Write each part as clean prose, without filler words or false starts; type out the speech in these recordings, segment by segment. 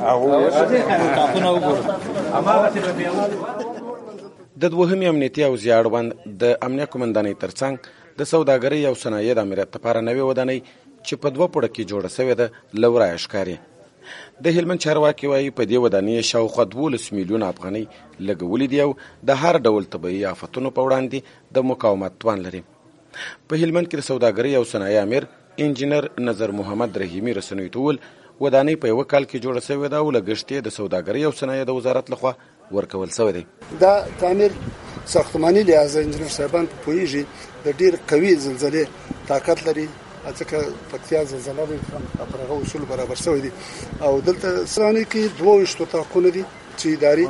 د دوهمې امنیتي او زیاړوند د امنیه قومندانۍ ترڅنګ د سوداګرۍ او صنایع د امریت لپاره نوې ودانۍ چې په 2 پوړه کې جوړه شوې ده له ورایه ښکاري. د هلمند چارواکي وایي په دې ودانۍ شاوخوا 12 میلیونه افغانۍ لګولې دي او د هر ډول طبیعي آفتونو په وړاندې د مقاومت توان لري. په هلمند کې د سوداګرۍ او صنایع امیر انجینر نظر محمد رحیمي رسنیو ته وویل ودانۍ په 1 کال کې جوړه شوې ده او لګښت یې د سوداګرۍ او صنایع د وزارت لخوا ورکول شوی دی. دا تعمیر ساختماني لحاظه انجینر صاحبان پوهیږي د ډیر قوي زلزلې طاقت لري ځکه پکتیا زلزلې پر هغه اصول برابر شوی دي او دلته سرانه کې 22 تاقونه دي چې اداري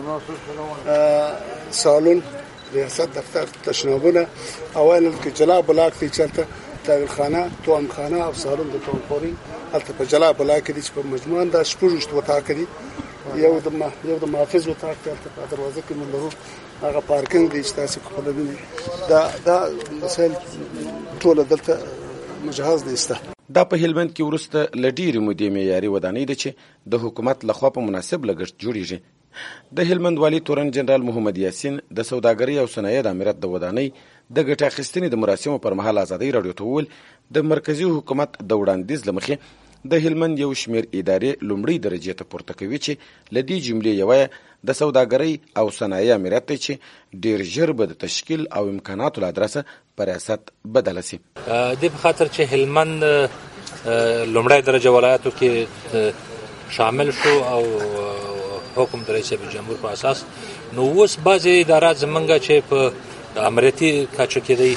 سالون ریاست دفتر تشنابونه اوایل کې جلا بلاک دی چلته تاویل خانه توام خانه او سالون د تومپوري البته په جلا بلاک دي چې په مجموعاً د 16 وتاق دي یو د محافظ وتاق ته په دروازه کې موږ لرو هغه پارکینګ دی چې تاسو خپلوي دا مسائل ټول دلته مجهز دي استه. دا په هلمند کې ورسته لډيري مودې معیاري ودانۍ ده چې د حکومت لخوا په مناسب لګښت جوړیږي. د هلمند والی تورن جنرال محمد یاسین د سوداګرۍ او صنایع د امریت د ودانۍ د ګټه اخیستنې د مراسمو پر مهال ازادۍ رادیو ته وویل د مرکزی حکومت د وړاندیز له مخې د هلمند یو شمیر ادارې لومړی درجه ته پورته کوي چې لدی جملې یو د سوداګرۍ او صنایع امریت چې ډیر ژر به د تشکیل او امکاناتو له ادرسه پر ریاست بدل شي. د خاطر چې هلمند لومړی درجه ولایتو کې شامل شو او حکم د رئیس جمهور په اساس نو اوس بعضې ادارات زمونږ چې په امریتي کچه کې دی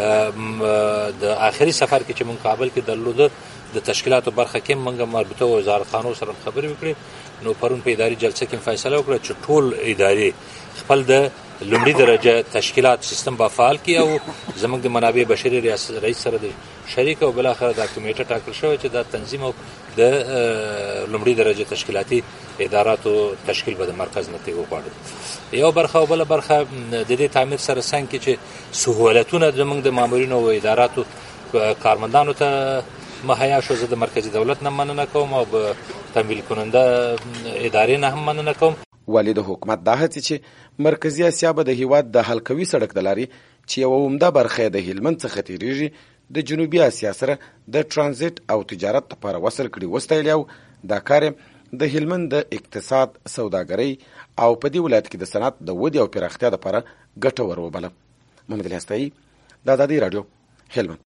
د آخري سفر کې چې مونږ کابل کې درلوده د تشکیلاتو برخه کې مونږ مربوطه وزارتخانو سره خبرې وکړې نو پرون په اداري جلسه کې فیصله وکړه چې ټول ادارې خپل د لومړي درجه تشکیلات سیستم با فعال کړي او زمونږ د منابع بشري رئیس سره د شریک او بل اخر د کمیټه ټاکل شوی چې د تنظیم او د لومړي درجه تشکیلاتي اداراتو تشکیل به د مرکز نتیجه وغواړي. یو برخه او بل برخه د دې تعمیر سره څنګه چې سہولتونه زمونږ د مامورینو او اداراتو کارمندانو ته مهیا شو زه د مرکزی دولت نه مننه کوم او تمویل کننده ادارې نه هم مننه کوم. والي د حکومت دا هڅې چې مرکزی اسیا به د هیواد د حلقوي سړک د لارې چې یوه عمده برخه د هلمند څخه تیریږي د جنوبي اسیا سره د ترانزیت او تجارت لپاره وصل کړي وستایلی او دا کار د هلمند د اقتصاد سوداګرۍ او په دې ولایت کې د صنعت د ودې او پراختیا لپاره ګټور وبله. محمد الهستایي د ازادۍ راډیو هلمند.